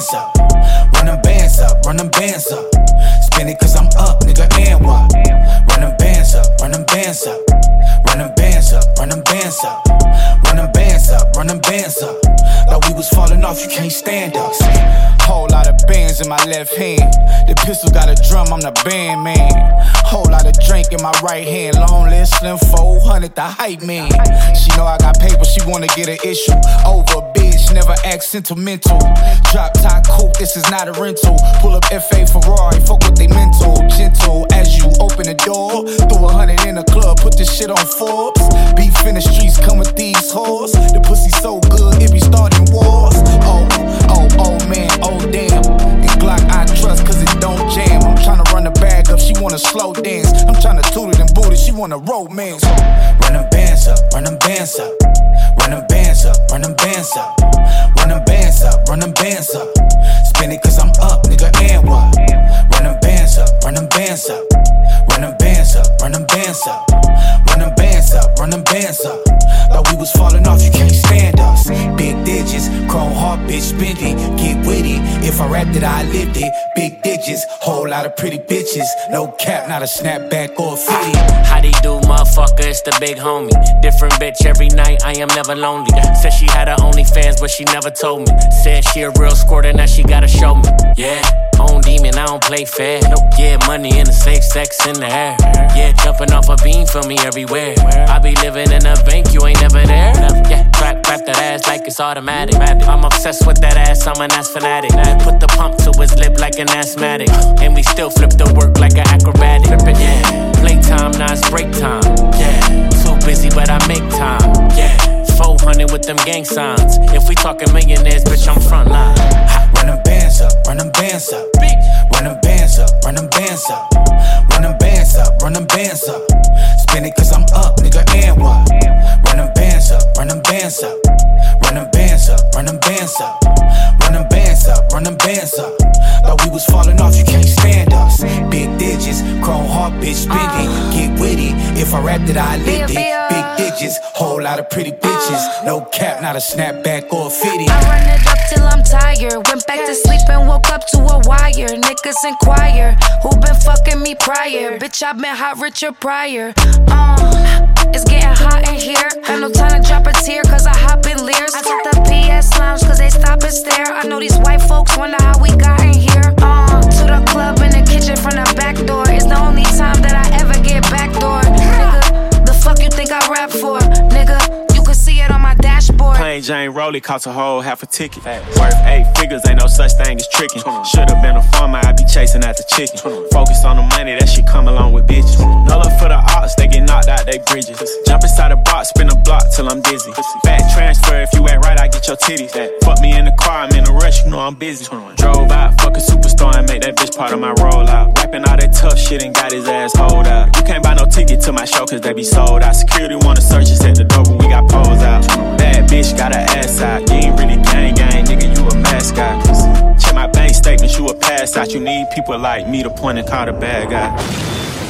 bands up. Run them bands up, run them bands up. Spin it cause I'm up, nigga, and what? Run them bands up, run them bands up. Run them bands up, run them bands up. Run them bands up, run them bands up. Thought we was falling off, you can't stand us. Whole lot of bands in my left hand. The pistol got a drum, I'm the band man. Whole lot of drink in my right hand. Long list, slim 400, the hype man. She know I got paper, she wanna get an issue. Over bitch, never act sentimental. Drop top coupe, this is not a rental. Pull up FA Ferrari, fuck with they mental. Gentle as you open the door. Throw 100 in the club, put this shit on Forbes. Beef in the streets, come with these whores. The pussy so good, it be starting wars. Oh man, oh damn. And Glock I trust cause it don't jam. I'm tryna run the bag up, she wanna slow dance. I'm tryna toot it and boot it, she wanna romance. Run them bands up, run them bands up. Run them bands up, run them bands up. Run them bands up, run them bands up. Spin it cause I'm up, nigga, and what? Run them bands up, run them bands up. Run them bands up, run them bands up. Run them bands up, run them bands up. Thought we was falling off, you can't stand us. Big digits, chrome heart, bitch, spend it. Get witty, if I rapped it, I lived it. Big digits, whole lot of pretty bitches. No cap, not a snapback or a fitty. How they do, motherfucker, it's the big homie. Different bitch every night, I am never lonely. Said she had her OnlyFans, but she never told me. Said she a real squirter, now she gotta show me. Yeah, own demon, I don't play fair. Nope. Yeah, money in the safe, sex in the air. Yeah, jumping off a beam for me everywhere. I be living in a bank, you ain't never there. Yeah, clap that ass like it's automatic. I'm obsessed with that ass, I'm an ass fanatic. Put the pump to his lip like an asthmatic. And we still flip the work like an acrobatic. Yeah, playtime, now it's break time. Yeah, too busy but I make time. Yeah, 400 with them gang signs. If we talking millionaires, bitch, I'm front line. Run them bands up, run them bands up. Run them bands up, run them bands up. Run them bands up, run them bands up. Spin it cause I'm up, nigga, and what? Run them bands up, run them bands up. Run them bands up, run them bands up. Run them bands up, run them bands up. Thought we was falling off, you can't stand us. Big digits, chrome heart, bitch, spin it. Get witty, if I rapped it, I lived it. Big digits, whole lot of pretty bitches. No cap, not a snapback or a fitty. I run it up till I'm tired. Went back to sleep and woke up to a wire. Niggas inquire, who been fucking me prior? Bitch, I been hot Richard Pryor. It's getting hot in here. Got no time to drop a tear cause I hop in Lears. I took the PS lounge cause they stop and stare. I know these white folks wonder how we got in here. To the club in the kitchen from the back door. It's the only time that I ever get backdoor. Nigga, the fuck you think I rap for? Nigga, you can see it on my dashboard. Plain Jane Rollie cost a whole half a ticket. Worth 8 figures, ain't no such thing as tricking. Should've been a farmer, I be chasing after chicken. Focus on the money, that shit come along with bitches. No love for the ops, they get knocked out they bridges. Jump inside the box, spin a block till I'm dizzy. Back transfer, if you act right, I get your titties. Fuck me in the car, I'm in a rush, you know I'm busy. Drove out, fuck a superstar and make that bitch part of my rollout. Rapping all that tough shit and got his ass hold out. You can't buy no ticket to my show cause they be sold out. Security wanna search us at the door when we got poles out. Bad bitch got her ass out. You ain't really gang, nigga, you a mascot. Check my bank statements, you a pass out. You need people like me to point and call the bad guy.